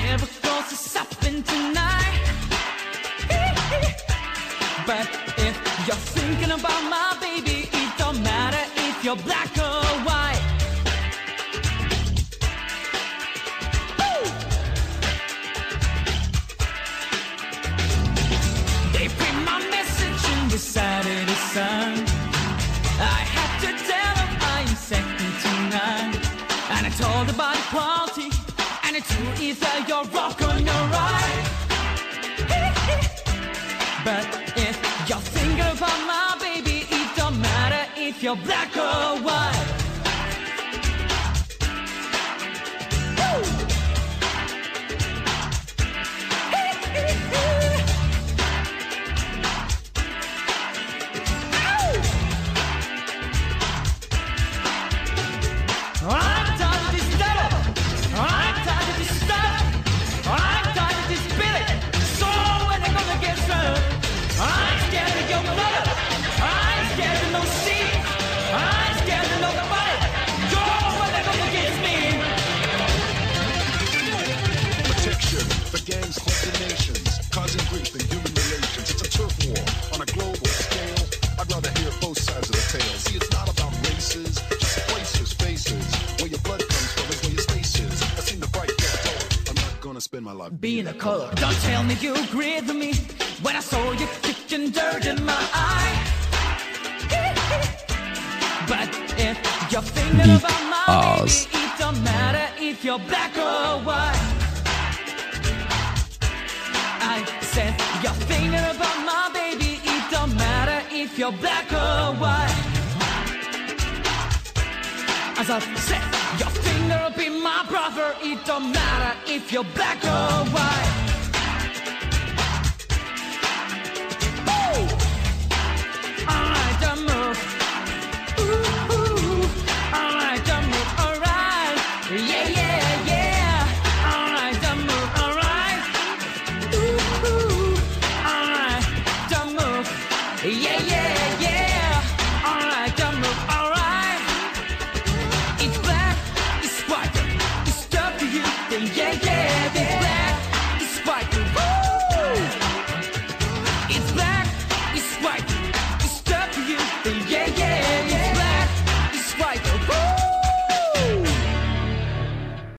miracles is happening tonight. But if you're thinking about my baby, it don't matter if you're black or white. Woo! They print my message in the Saturday Sun. I had to tell them I'm second to none. And I told about the party, and it's true either you're rock or you're right. But if you're thinking about my baby, it don't matter if you're black or white. Woo! I'm tired of this devil. I'm tired of this stuff. I'm tired of this Billy. So when they gonna get served? I'm scared of your mother. I'm scared of no seat. I'm scared of nobody. Joe, when they gonna get me? Protection for gangs, clubs, and nations, causing grief in human relations. It's a turf war on a global scale. I'd rather hear both sides of the tale. See, it's not about races, just places, faces. Where your blood comes from is where your space is. I seen the bright red color. I'm not gonna spend my life Being a color. Don't tell me you agreed with me when I saw you kicking dirt in my eye. But if you're thinking Beat about my Oz. baby, it don't matter if you're black or white. I said you're thinking about my baby, it don't matter if you're black or white. As I said, your finger be my brother, it don't matter if you're black or white.